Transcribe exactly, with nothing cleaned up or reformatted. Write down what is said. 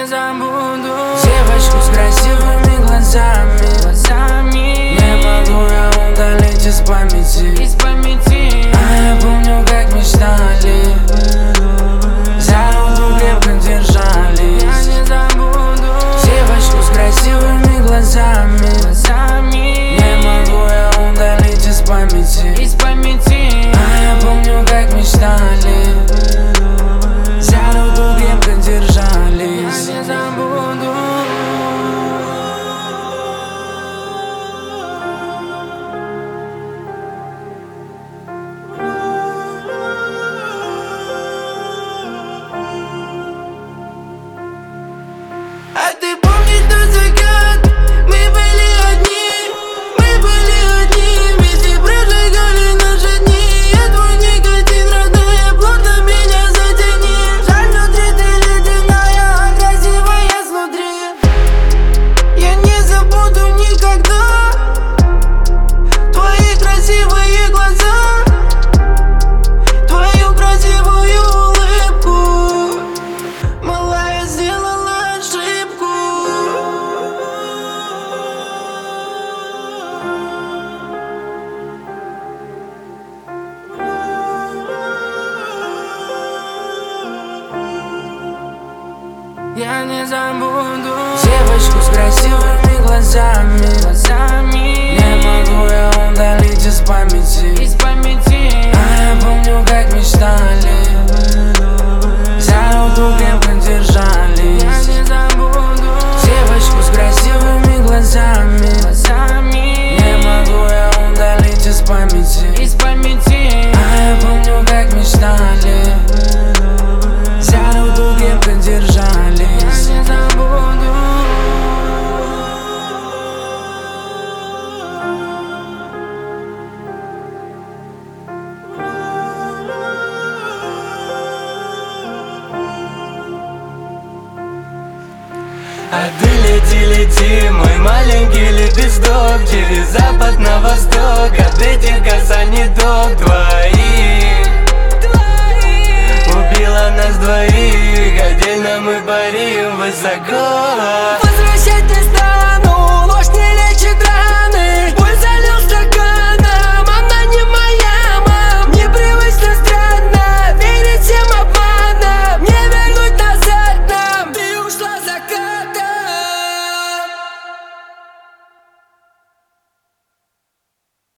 не забуду девочку с красивыми глазами, глазами. Не могу я удалить из памяти, из памяти. А я помню, как мечтали, за руку крепко держались. Я не забуду девочку с красивыми глазами, глазами. Не могу я удалить из памяти, из памяти. А я помню, как мечтали, за руку крепко держались. Я не забуду. А ты помнишь тот закат? Мы были одни, мы были одни. Вместе прожигали наши дни. Я твой никотин, родная, плотно меня затяни. Жаль, внутри ты ледяная, красивая снутри. Я не забуду никогда твои красивые глаза, твою красивую улыбку. Малая, сделала ошибку. Я не забуду девочку с красивыми глазами, глазами. Не могу я удалить из памяти, из памяти. А я помню, как мечтали, за руку крепко держались. Я не забуду девочку с красивыми глазами, глазами. Не могу я удалить из памяти, из памяти. А я помню, как мечтали, за руку крепко держались. Я не забуду. А ты лети, лети, мой маленький лепесток, через запад на восток, от этих касаний ток твоих убила нас двоих, отдельно мы парим высоко.